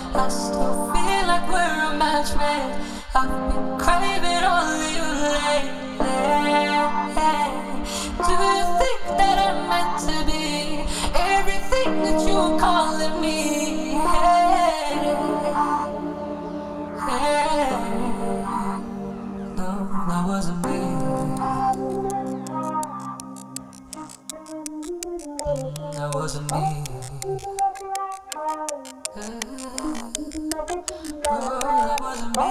I still feel like we're a match made. I've been craving only you lately. Do you think that I'm meant to be everything that you're calling me? No, that wasn't me. That wasn't me. Oh, that wasn't me.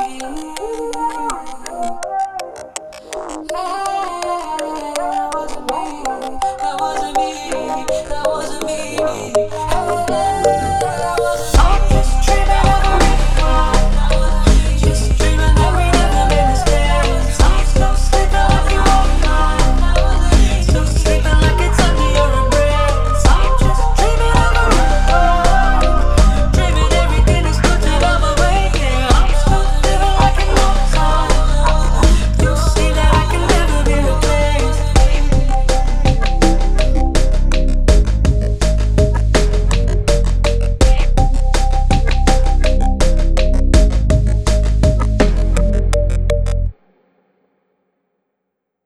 That wasn't me. That wasn't me.